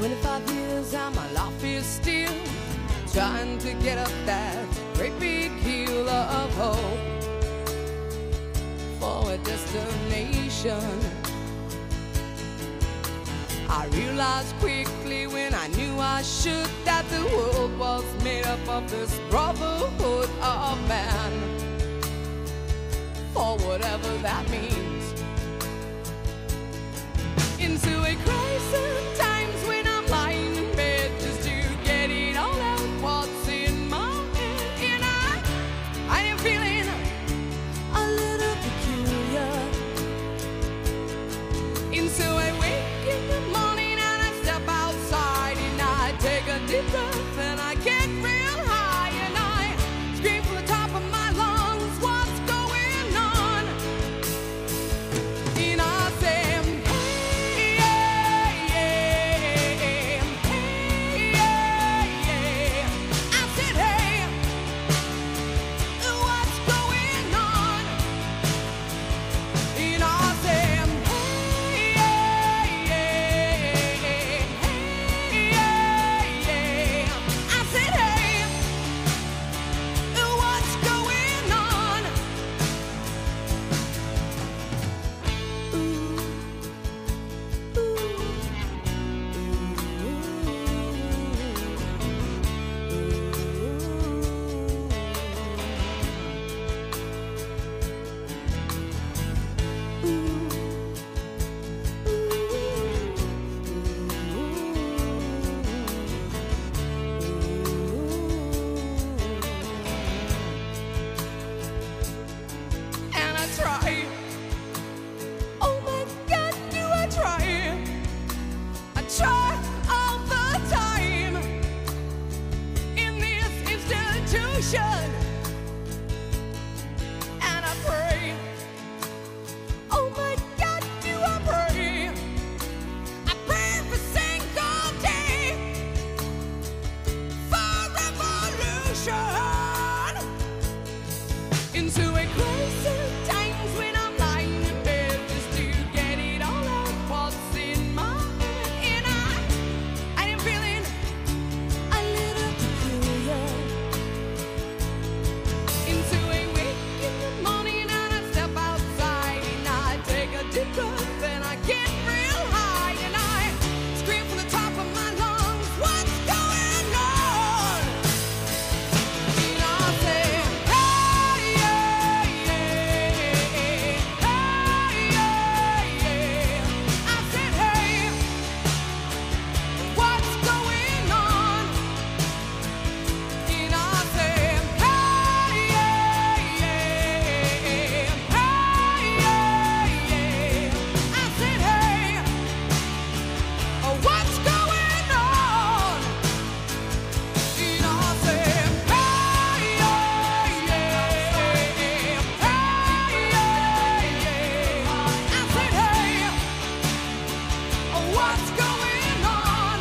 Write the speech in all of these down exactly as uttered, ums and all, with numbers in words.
twenty-five years and my life is still trying to get up that great big hill of hope for a destination. I realized quickly when I knew I should that the world was made up of this brotherhood of man, or whatever that means. Into a crisis times when I'm lying in bed just to get it all out what's in my head, and I, I am feeling a little peculiar. Into a wake in the morning and I step outside and I take a deep breath and I get real high and I scream from the top of my lungs, what's going on? And I say, hey, yeah, yeah, hey, yeah, yeah. I said, hey, what's going on? And I say, hey, yeah, yeah, hey, yeah, yeah. I said, hey, what's going on? And I try. Oh my God, do I try? I try all the time in this institution. And I pray. Oh my God, do I pray? I pray every single day for revolution. Into a crisis times when I'm lying in bed just to get it all out what's in my head, and I I am feeling a little peculiar. Into a wake in the morning and I step outside and I take a deep breath and I get real high and I scream from the top of my lungs, what's going on? And I say, hey, yeah, yeah, hey, yeah, yeah. I said, hey, what's going on? And I say, hey, yeah, yeah, hey, yeah, yeah. I said, hey, what's going on? And I say, hey, yeah, yeah, hey, yeah, yeah. I said, hey, what's going on?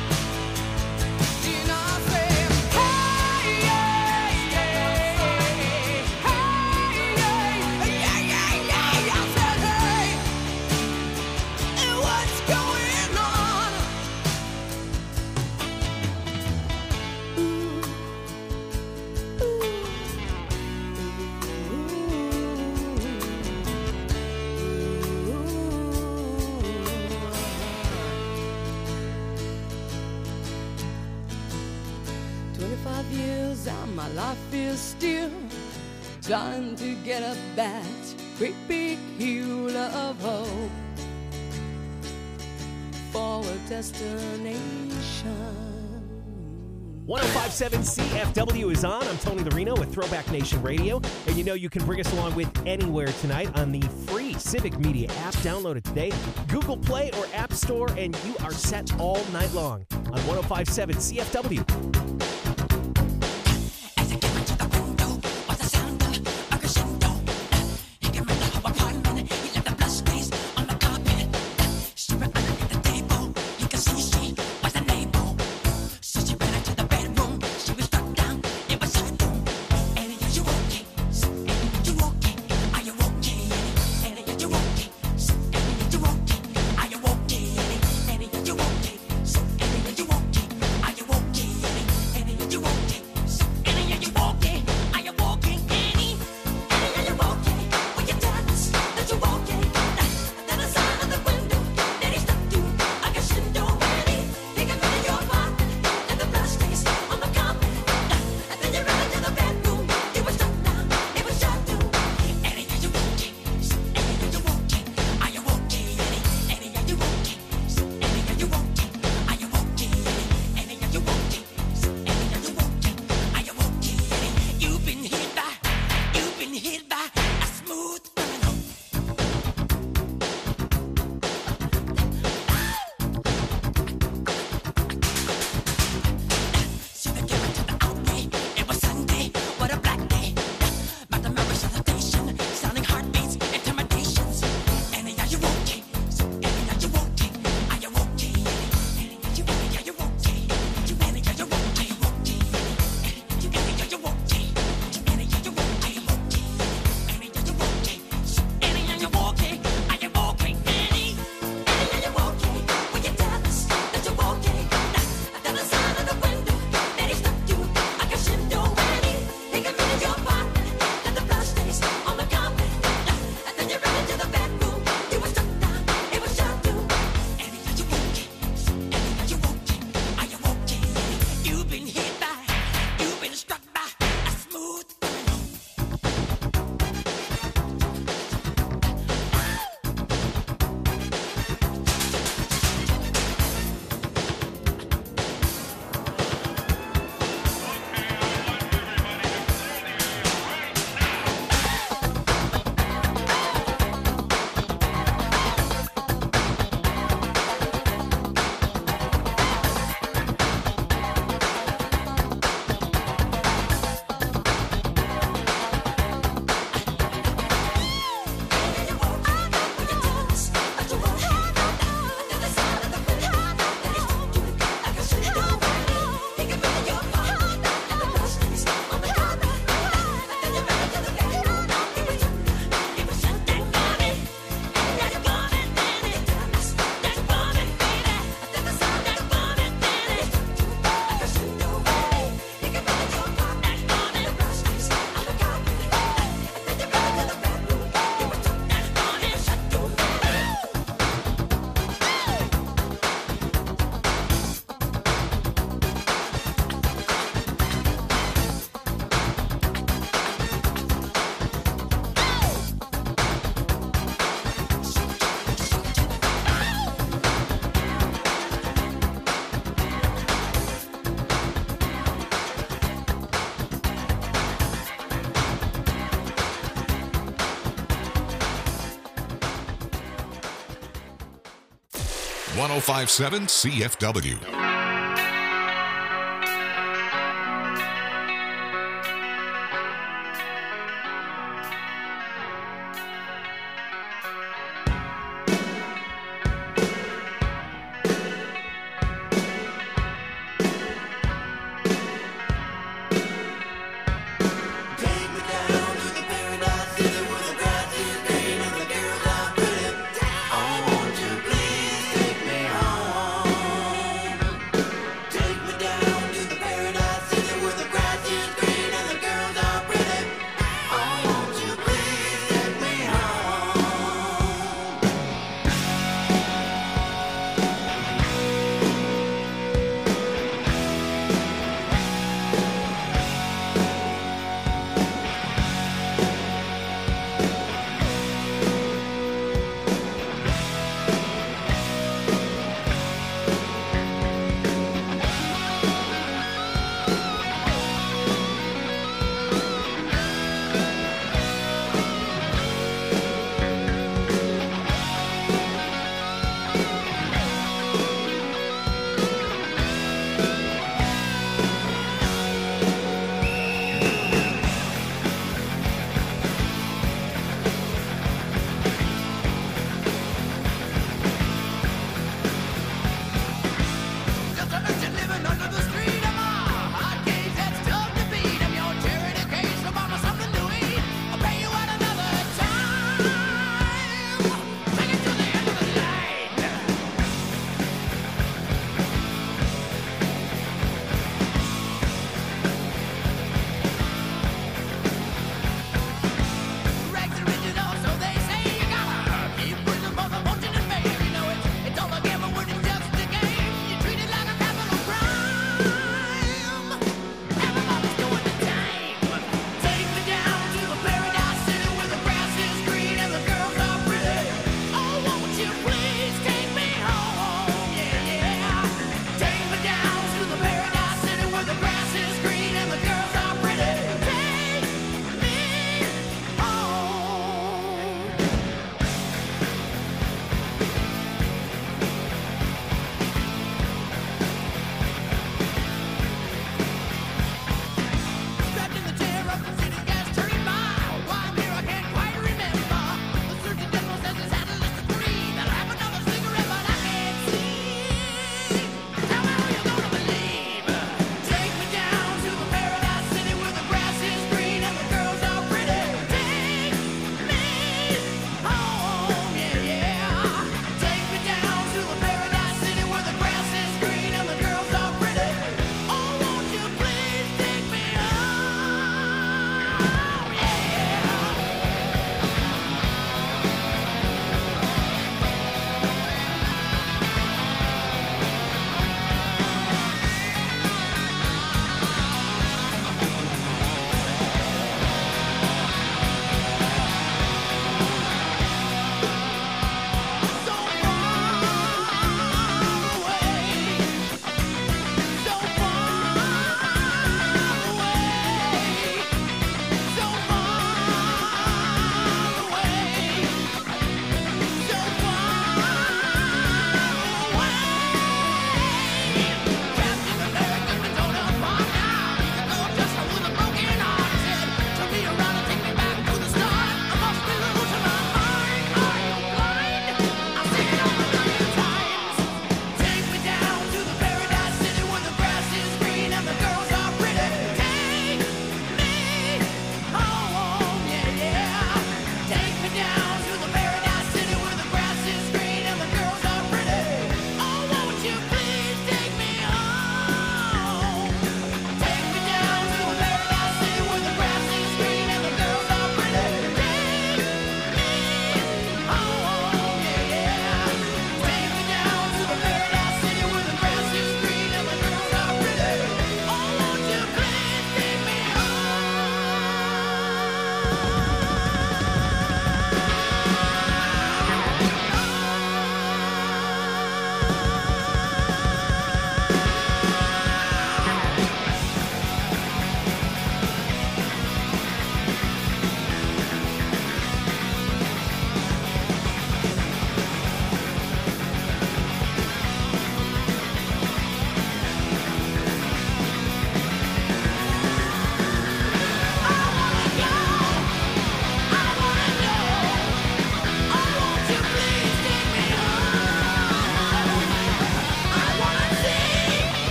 And I say, hey, yeah, yeah, hey, yeah, yeah, yeah, yeah. I said, hey, what's going on? Twenty-five years and my life is still trying to get up that great big hill of hope for a destination. one oh five point seven C F W is on. I'm Tony Larino with Throwback Nation Radio. And you know you can bring us along with Anywhere tonight on the free Civic Media app. Download it today. Google Play or App Store, and you are set all night long on one oh five point seven C F W. So one oh five point seven C F W.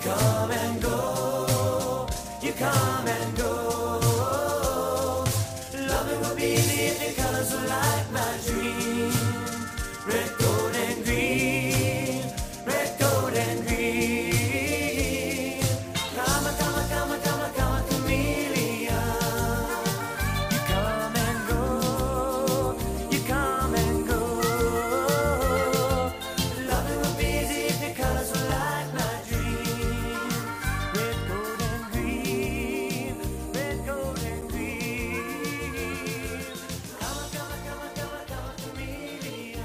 come and go, you come and go. Loving would be easy if your colors were like my dream. Red, gold, and green, red, gold, and green. Come on, come on, come on, come on, come on, chameleon. You come and go, you come and go. Loving would be easy if your colors were like my dream. Red, gold, and green, red, gold, and green. Come on, come on, come on, come on, come on, chameleon.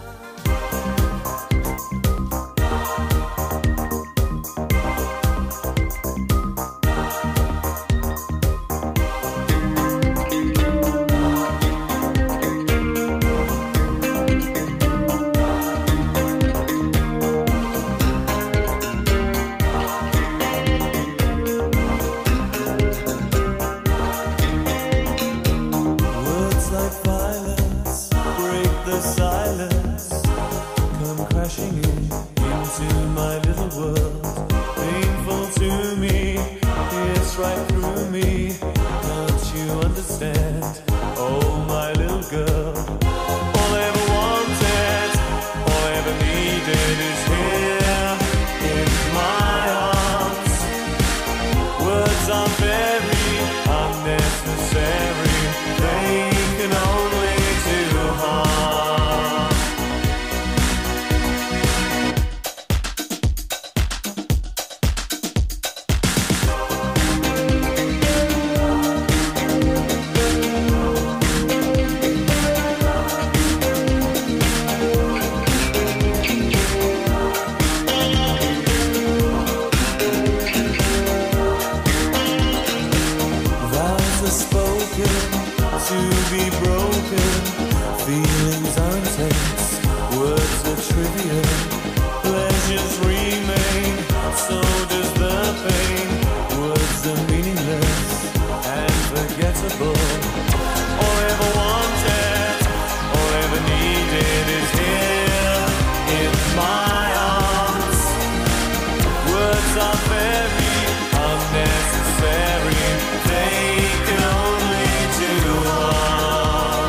Words like violence break the silence, come crashing in into my little world. Painful to me, it's right through me. Don't you understand? Oh, my little girl. All I ever wanted, all I ever needed is here in my arms. Words are very unnecessary. They can only do harm. Vows are spoken to be broken. Feelings are intense, words are trivial. Pleasures remain, so does the pain. Words are meaningless and forgettable. All I ever wanted, all I ever needed is here in my arms. Words are very unnecessary. They can only do harm.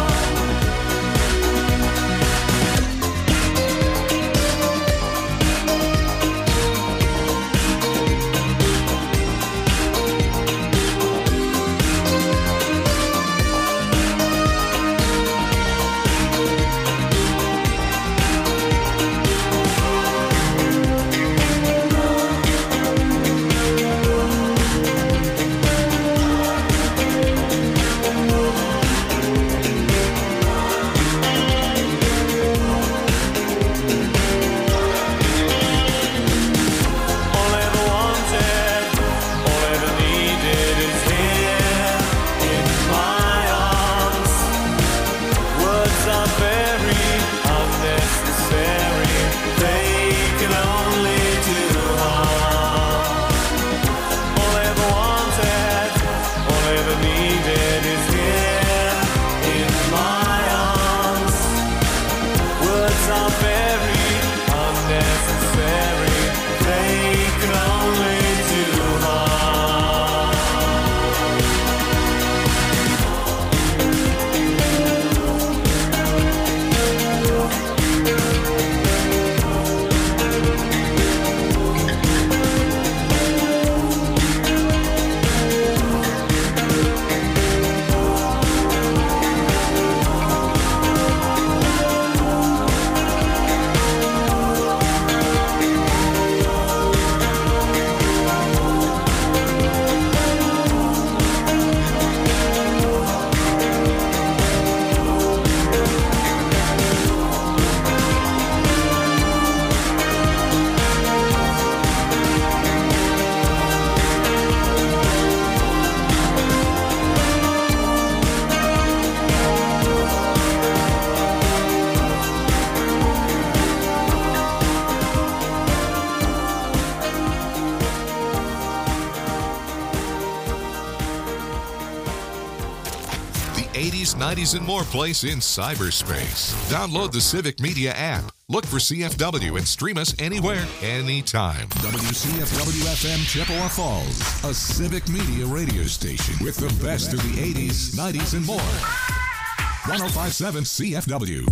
eighties, nineties, and more place in cyberspace. Download the Civic Media app. Look for C F W and stream us anywhere, anytime. W C F W F M Chippewa Falls, a Civic Media radio station with the best of the eighties, nineties, and more. one oh five point seven C F W.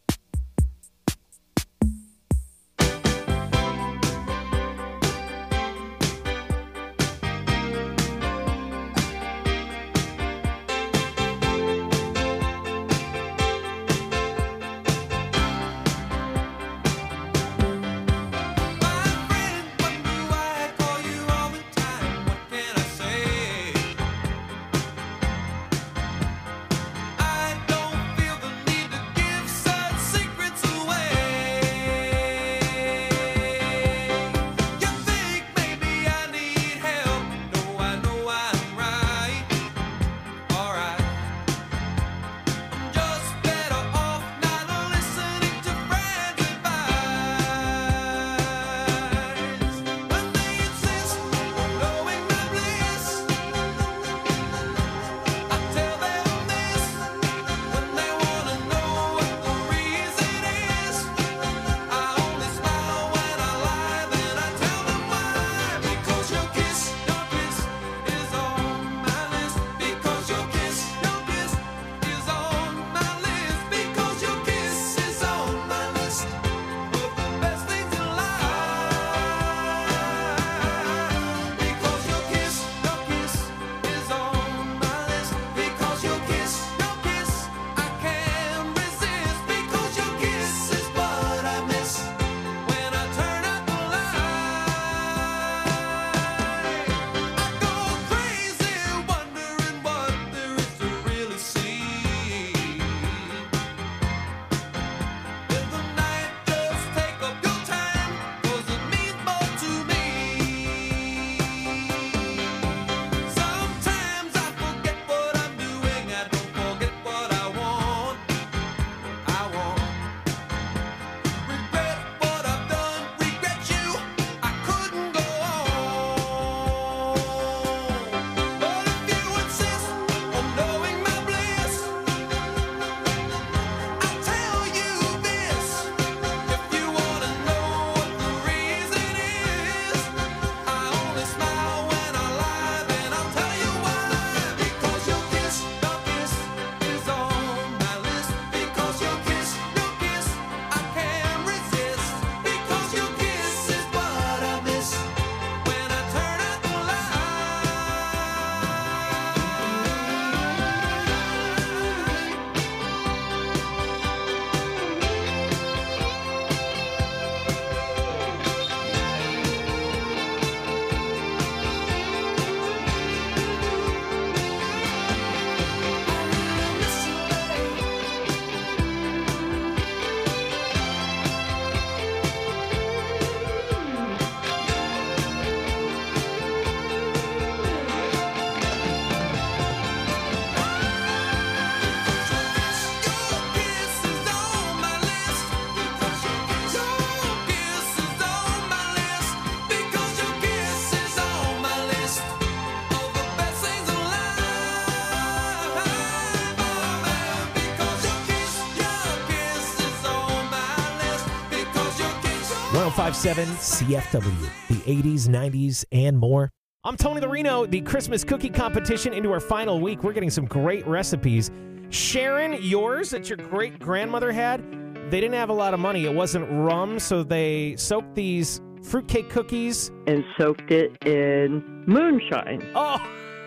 one oh five point seven C F W, the eighties, nineties, and more. I'm Tony the Reno. The Christmas cookie competition into our final week. We're getting some great recipes. Sharon, yours that your great-grandmother had, they didn't have a lot of money. It wasn't rum, so they soaked these fruitcake cookies. And soaked it in moonshine. Oh,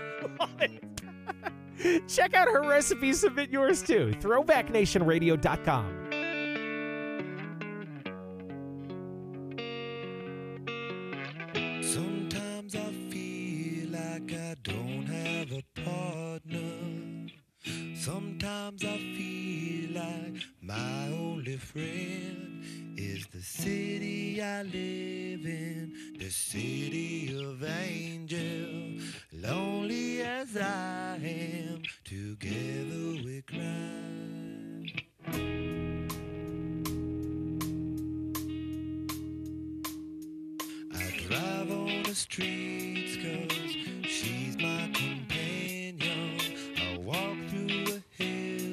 check out her recipe. Submit yours, too. throwback nation radio dot com. Sometimes I feel like I don't have a partner. Sometimes I feel like my only friend is the city I live in, the city of angels. Lonely as I am, together we cry. I drive on the streets 'cause she's my companion. I walk through a hill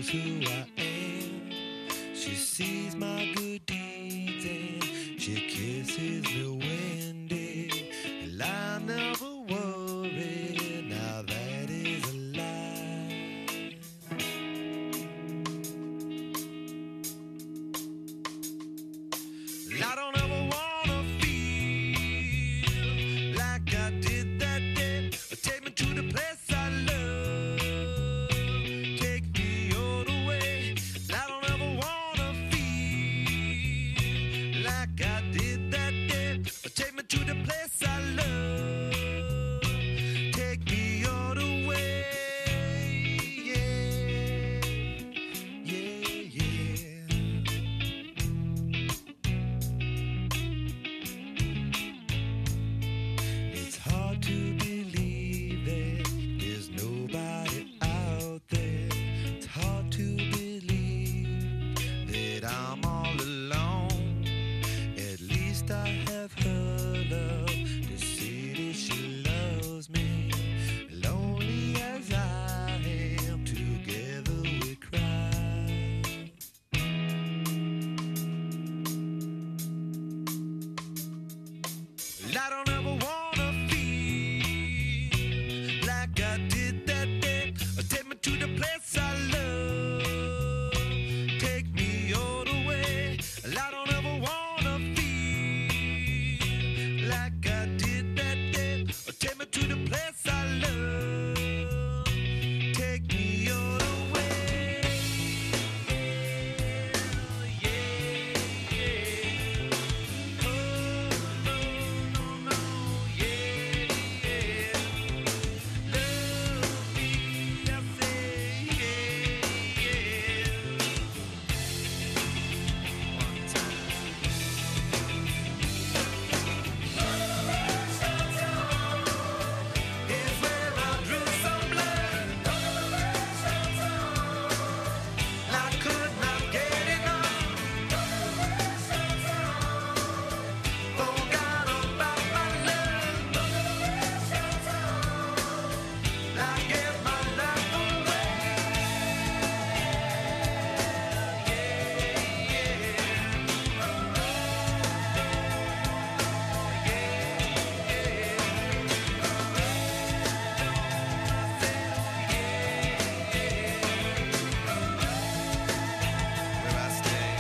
who I am. She sees my good deeds and she kisses me when day. And I never worry, now that is a lie. I don't ever wanna feel like I did that day. Take me to the place I love. Take me all the way. I don't ever wanna feel like I did that day. Take me to the place I love. Take me all the way. Yeah, yeah, yeah. It's hard to believe that there's nobody out there. It's hard to believe that I'm all alone. At least I have her love to see that she loves me. Lonely as I am, together we cry. I don't ever wanna feel like I did that day. Take me to the place I love. Take me all the way. I don't ever wanna feel like I did that day. Take me to the place I love. Take me all the way. Yeah, yeah. Oh, no, no, no, yeah, yeah. Love me, I say, yeah, yeah. One time. Is where I drew some blood. I could not get enough. Forgot about my love. I gave my life away. Where I stay.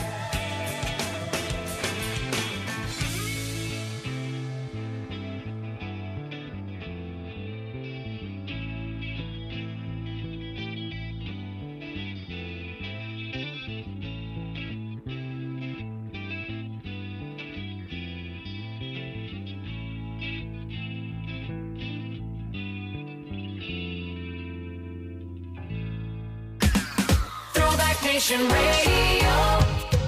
Throwback Nation Radio.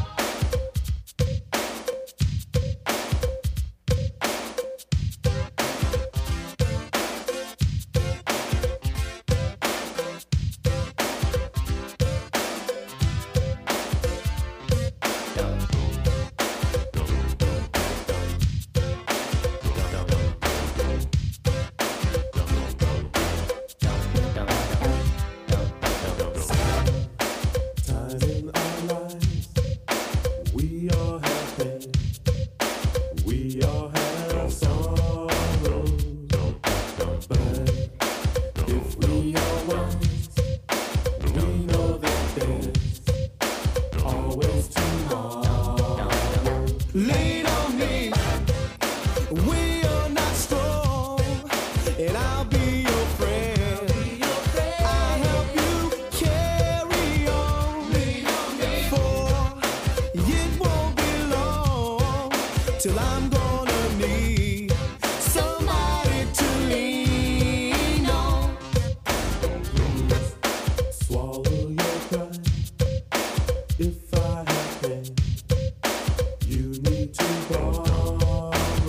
Ties in our lives, we all have pain, we all have sorrow. But if we are wise, we know that there's always tomorrow. Lean on me, we are not strong, and I'll be your friend. I'll help you carry on, for it won't be long till I'm gonna need somebody to lean on. Swallow your pride. If I have pain, you need to borrow.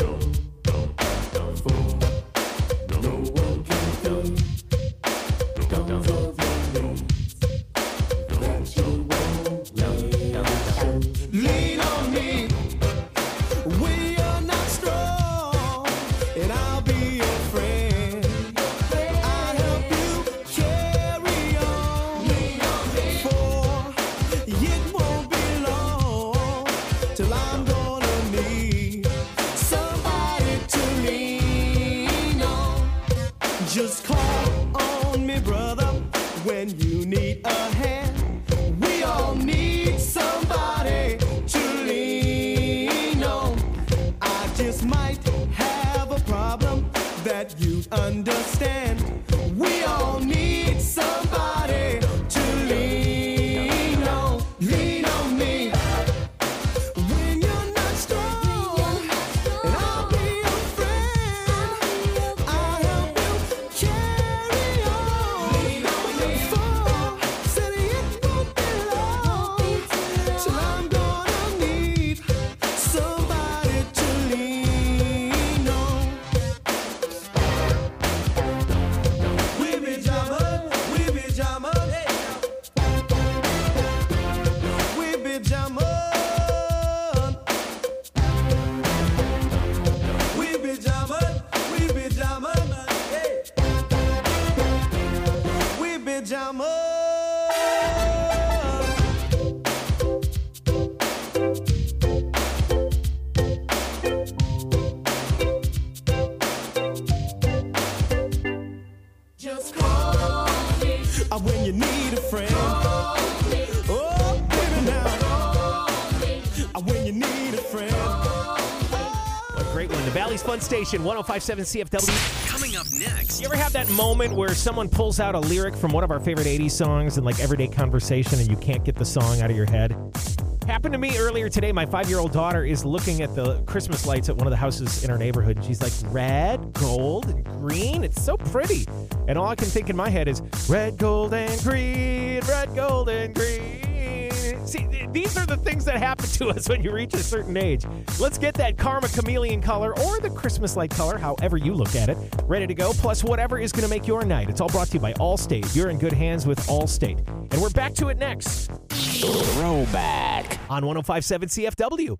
For no one can fill tons of your needs that you won't mention. Lean on me, we are not strong, just might have a problem that you'd understand. We all need somebody to lean on, lean on me. When you're not strong, and I'll be your friend. I'll help you carry on. Lean on me. For said it won't be long till I'm gonna need somebody to lean on. We be jamming, we be jamming, we be jamming, we be jamming, we be jamming, we be jamming. Just call me uh, when you need a friend. Call me. Oh, baby, now. Call me. Uh, when you need a friend. What a great one. The Valley's Fun Station, one oh five point seven C F W. Coming up next. You ever have that moment where someone pulls out a lyric from one of our favorite eighties songs in like everyday conversation and you can't get the song out of your head? Happened to me earlier today. My five-year-old daughter is looking at the Christmas lights at one of the houses in our neighborhood, and she's like, red, gold, and green. It's so pretty. And all I can think in my head is red, gold, and green, red, gold, and green. See, th- these are the things that happen to us when you reach a certain age. Let's get that Karma Chameleon color or the Christmas light color, however you look at it, ready to go, plus whatever is going to make your night. It's all brought to you by Allstate. You're in good hands with Allstate. And we're back to it next. Throwback on one oh five point seven C F W.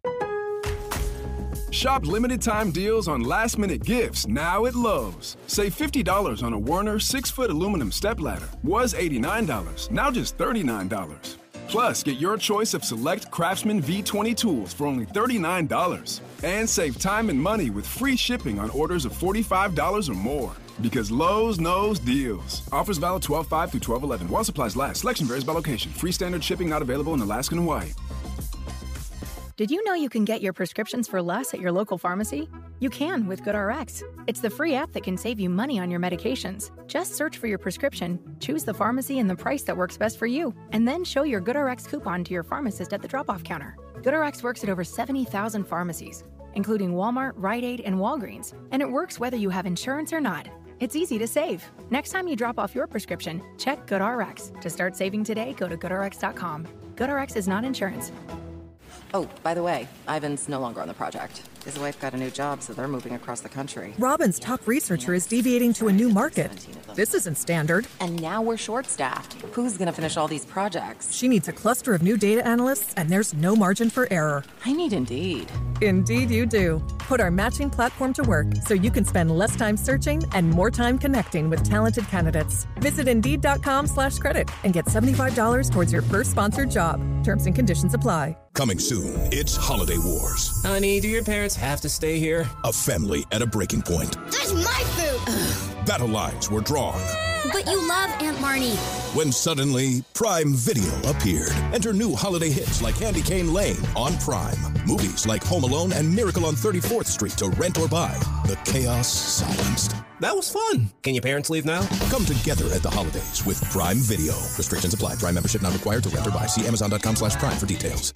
Shop limited time deals on last minute gifts now at Lowe's. Save fifty dollars on a Werner six foot aluminum stepladder. Was eighty-nine dollars, now just thirty-nine dollars. Plus, get your choice of select Craftsman V twenty tools for only thirty-nine dollars. And save time and money with free shipping on orders of forty-five dollars or more. Because Lowe's knows deals. Offers valid twelve five through twelve eleven. While supplies last. Selection varies by location. Free standard shipping not available in Alaska and Hawaii. Did you know you can get your prescriptions for less at your local pharmacy? You can with GoodRx. It's the free app that can save you money on your medications. Just search for your prescription, choose the pharmacy and the price that works best for you, and then show your GoodRx coupon to your pharmacist at the drop-off counter. GoodRx works at over seventy thousand pharmacies, including Walmart, Rite Aid, and Walgreens, and it works whether you have insurance or not. It's easy to save. Next time you drop off your prescription, check GoodRx. To start saving today, go to good r x dot com. GoodRx is not insurance. Oh, by the way, Ivan's no longer on the project. His wife got a new job, so they're moving across the country. Robin's top researcher is deviating to a new market. This isn't standard. And now we're short-staffed. Who's going to finish all these projects? She needs a cluster of new data analysts, and there's no margin for error. I need Indeed. Indeed you do. Put our matching platform to work so you can spend less time searching and more time connecting with talented candidates. Visit Indeed.com slash credit and get seventy-five dollars towards your first sponsored job. Terms and conditions apply. Coming soon, it's Holiday Wars. Honey, do your parents have to stay here? A family at a breaking point. That's my food! Battle lines were drawn. But you love Aunt Marnie. When suddenly, Prime Video appeared. Enter new holiday hits like Candy Cane Lane on Prime. Movies like Home Alone and Miracle on thirty-fourth Street to rent or buy. The chaos silenced. That was fun. Can your parents leave now? Come together at the holidays with Prime Video. Restrictions apply. Prime membership not required to rent or buy. See Amazon.com slash Prime for details.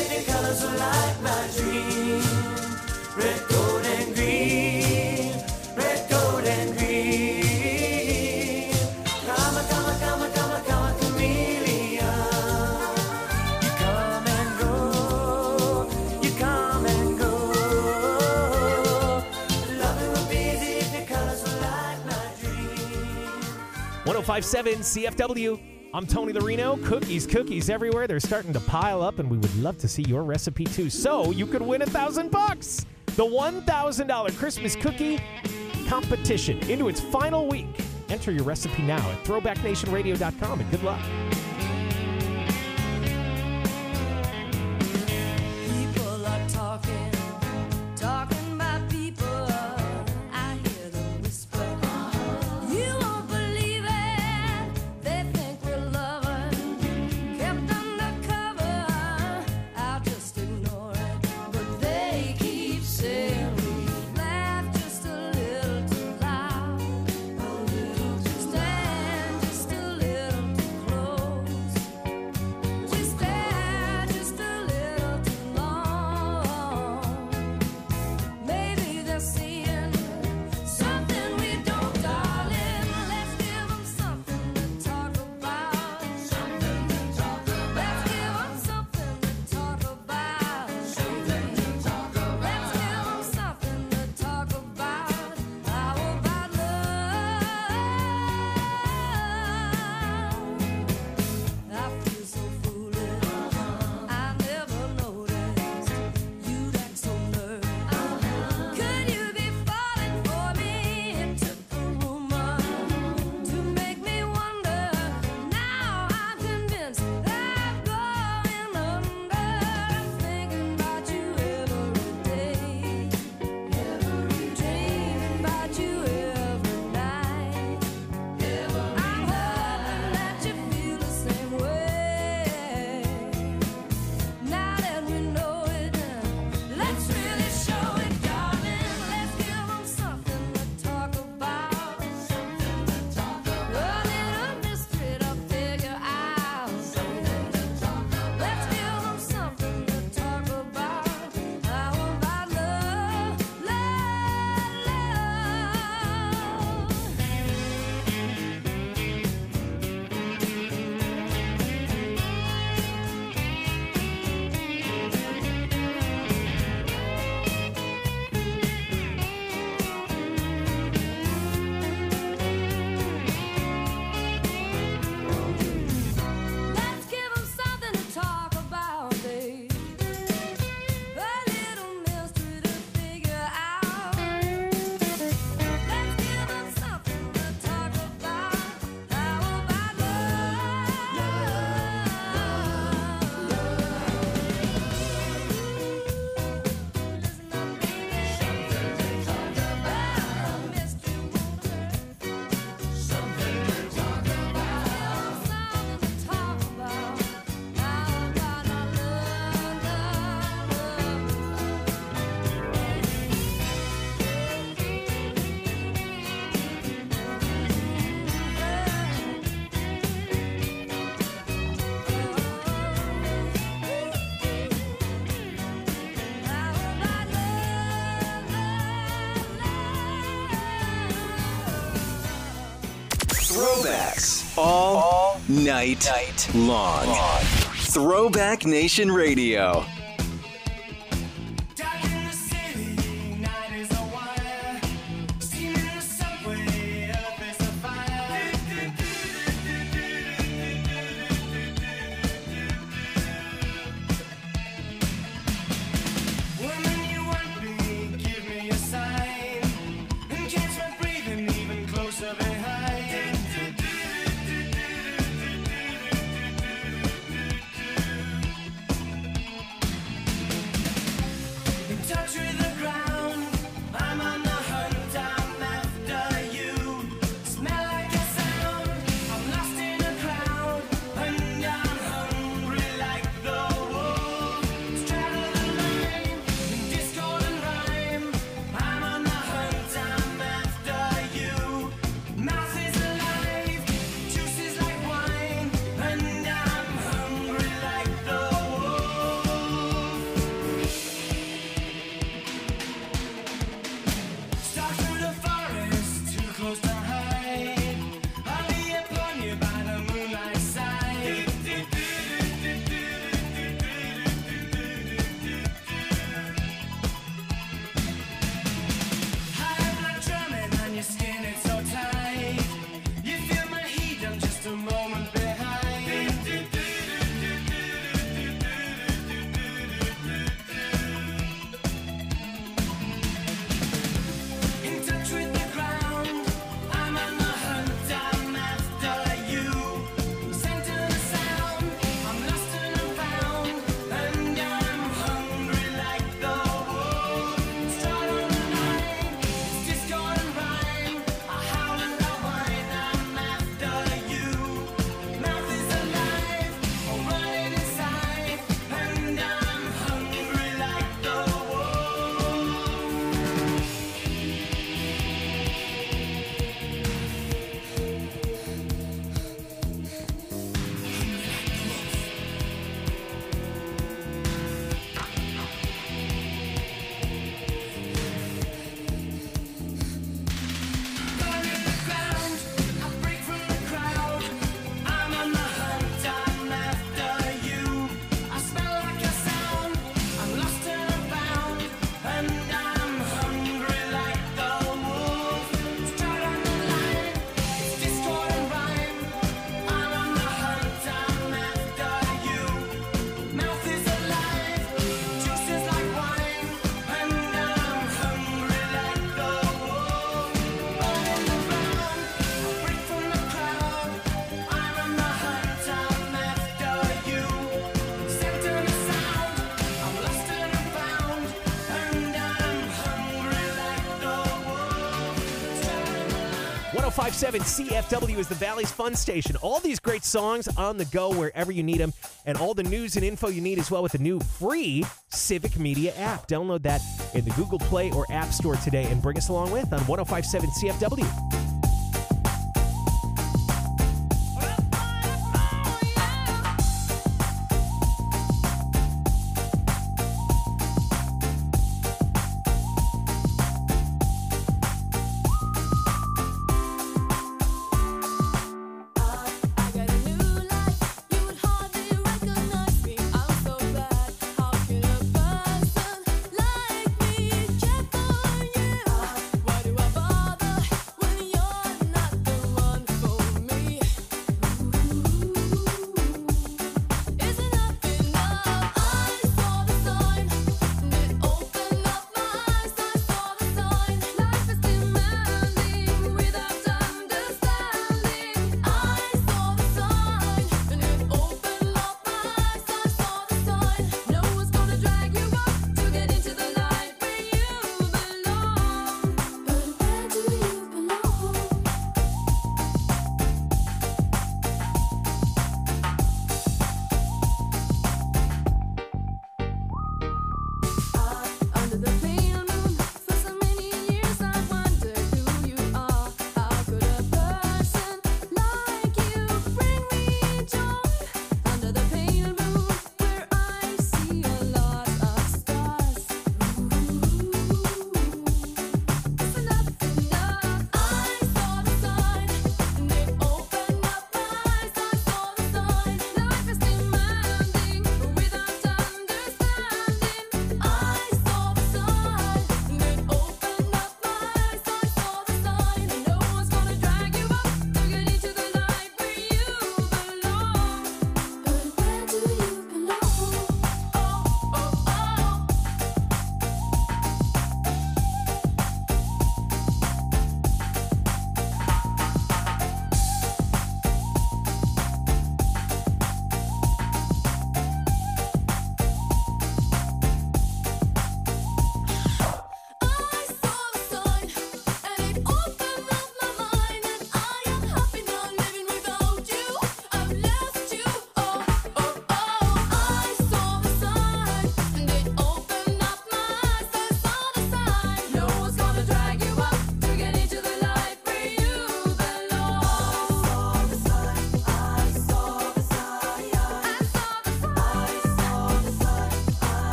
if your colors are like my dream. Red, gold, and green. Red, gold, and green. Come on, come on, come on, come on, come on, chameleon. You come and go. You come and go. Loving would be easy if your colors were like my dream. one oh five point seven C F W. I'm Tony the Reno. Cookies, cookies everywhere. They're starting to pile up, and we would love to see your recipe too. So you could win a thousand bucks. The one thousand dollars Christmas cookie competition into its final week. Enter your recipe now at throwback nation radio dot com, and good luck. People are talking, talking about people. I hear them whisper. You won't believe it. They think we're loving, kept undercover. I'll just ignore it. But they keep saying we laugh just a little too loud, a little too stand just a little too close. We stare just a little too long. Maybe they're seeing something we don't, darling. Let's give them something to talk about. Something to talk about. Let's give them something to talk about. Something to talk about. Let's give them something to talk about. How about love? I feel so foolish. I never noticed you'd act so nervous. Could you be falling for me? It took a woman to make me wonder. Now I'm convinced I'm going under. I'm thinking about you every day, every dream about you every night. I'm hoping that you feel the same way. Now that we know it, let's really show it, darling. Let's give them something to talk about. Something to talk about. A little mystery to figure out. Something to talk about. Let's give them something to talk about. How about love, love, Let's give them something to talk about, babe. A little mystery to figure out. Let's give them something to talk about. How about love? Listen up, baby. Something to talk about. Mystery wonder. Something to talk about. Something to talk about. How about our love, Throwbacks all, night, long. Throwback Nation Radio. Behind. oh five seven C F W is the Valley's Fun Station. All these great songs on the go wherever you need them, and all the news and info you need as well with the new free Civic Media app. Download that in the Google Play or App Store today and bring us along with on one oh five seven C F W.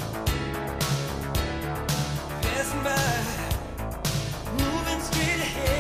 Moving straight ahead.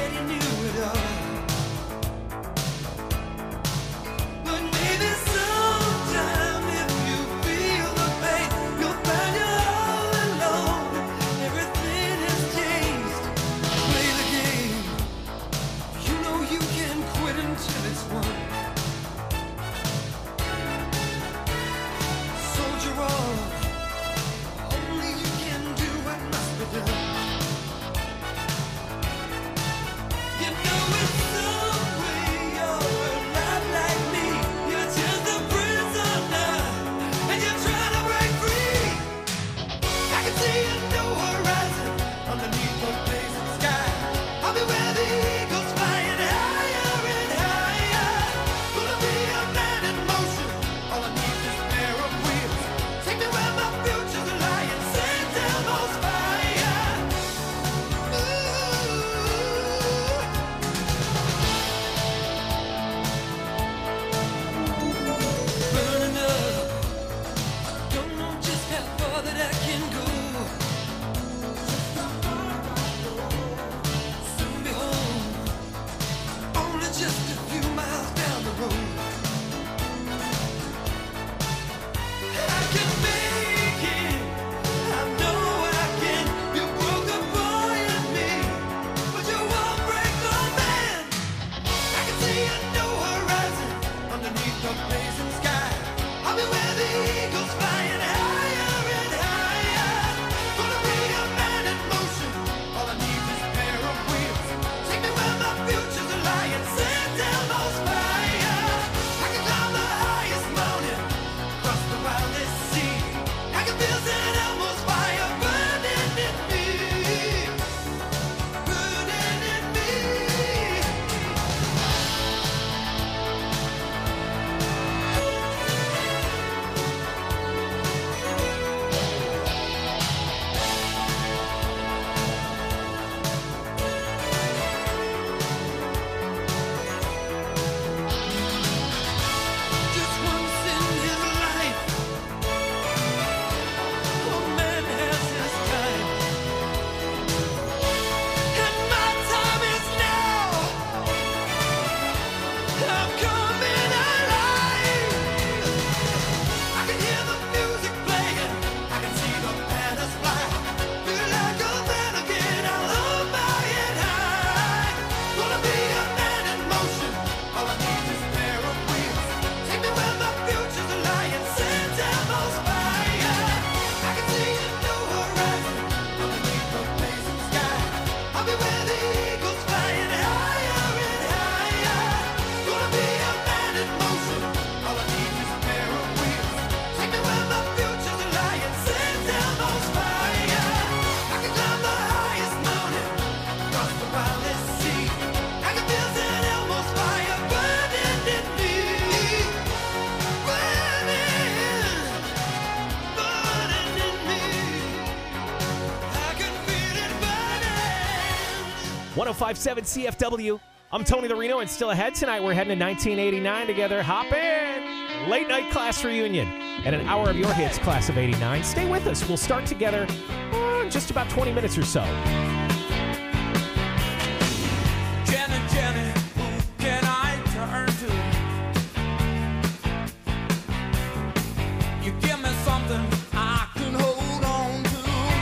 one oh five point seven C F W. I'm Tony the Reno, and still ahead tonight, we're heading to nineteen eighty-nine together. Hop in! Late night class reunion and an hour of your hits, class of eighty-nine. Stay with us. We'll start together uh, in just about twenty minutes or so. Jenny, Jenny, who can I turn to? You give me something I can hold on to.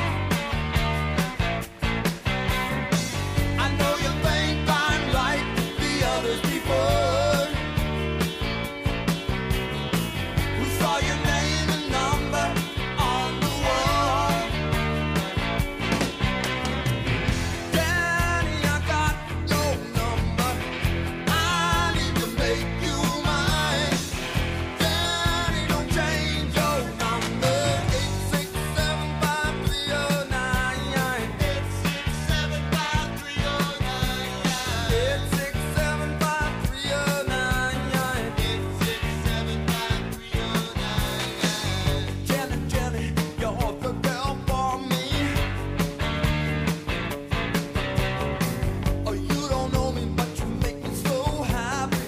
I know you think I'm like the others before. We saw your name and number on the wall. Danny, I got your number. I need to make you mine. Danny, don't change your number. eight six seven five three oh nine. eight six seven five three oh nine. eight six seven five three oh nine. eight six seven five three oh nine. Jenny, Jenny, you're the girl for me. Oh, you don't know me, but you make me so happy.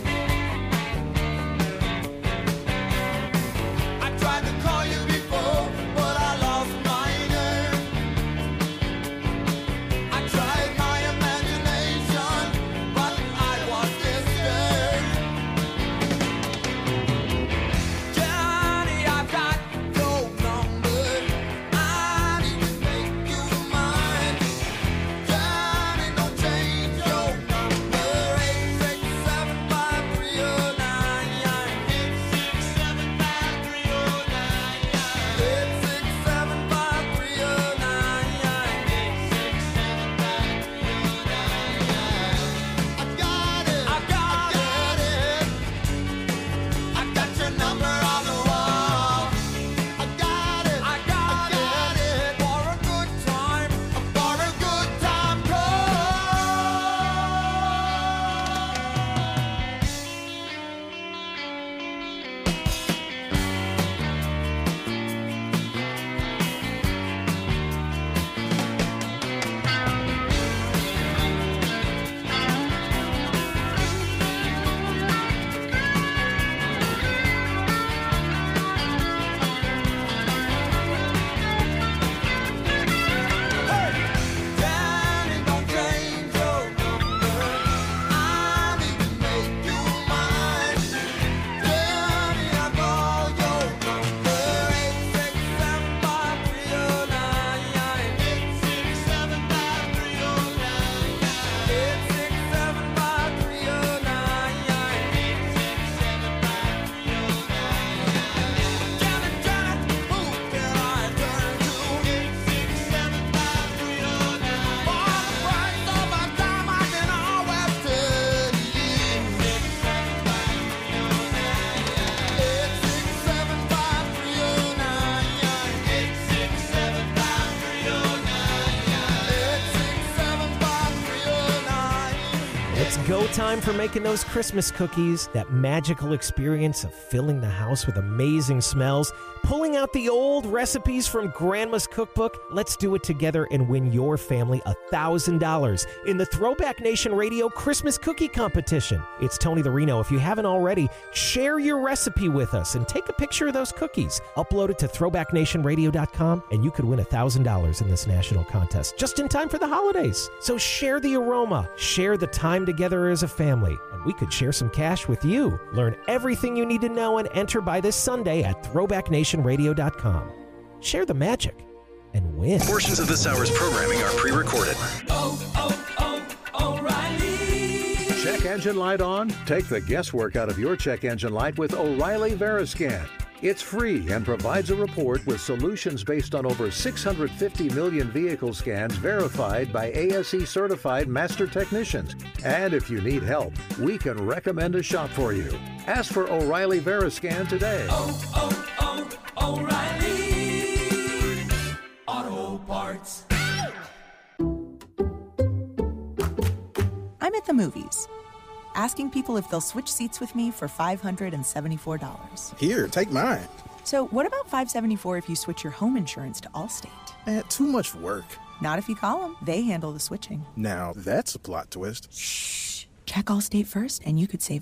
I tried to call you before, but I lost my nerve. I tried my imagination, but I was disturbed. Johnny, I've got your number. I need to make you mine. Johnny, don't change your number. eight six seven five three oh nine. eight six seven five three oh nine. eight six seven five three oh nine. eight six seven five three oh nine. I got it. I got it. I got your number on the wall. I got it. I got it. For a good time. For a good time Danny, don't change your number. I need to make you mine. Danny, I call your number. eight six seven five three oh nine. eight six seven five three oh nine. eight six seven five three oh nine. eight six seven five three oh nine. Jenny, Jenny, who can I turn to? eight six seven five three oh nine. For the price of my time, I can always tell you. eight six seven five three oh nine. eight six seven five three oh nine. eight six seven five three oh nine. eight six seven five three oh nine. It's go time for making those Christmas cookies, that magical experience of filling the house with amazing smells, pulling out the old recipes from Grandma's cookbook. Let's do it together and win your family one thousand dollars in the Throwback Nation Radio Christmas Cookie Competition. It's Tony the Reno. If you haven't already, share your recipe with us and take a picture of those cookies. Upload it to throwback nation radio dot com and you could win one thousand dollars in this national contest just in time for the holidays. So share the aroma, share the time together as a family, and we could share some cash with you. Learn everything you need to know and enter by this Sunday at throwback nation radio dot com. Share the magic and win. Portions of this hour's programming are pre-recorded. Check engine light on? Take the guesswork out of your check engine light with O'Reilly Veriscan. It's free and provides a report with solutions based on over six hundred fifty million vehicle scans verified by A S E certified master technicians. And if you need help, we can recommend a shop for you. Ask for O'Reilly Veriscan today. Oh, oh, O'Reilly Auto Parts. I'm at the movies, asking people if they'll switch seats with me for five hundred seventy-four dollars. Here, take mine. So what about five hundred seventy-four dollars if you switch your home insurance to Allstate? Eh, too much work. Not if you call them. They handle the switching. Now, that's a plot twist. Shh. Check Allstate first, and you could save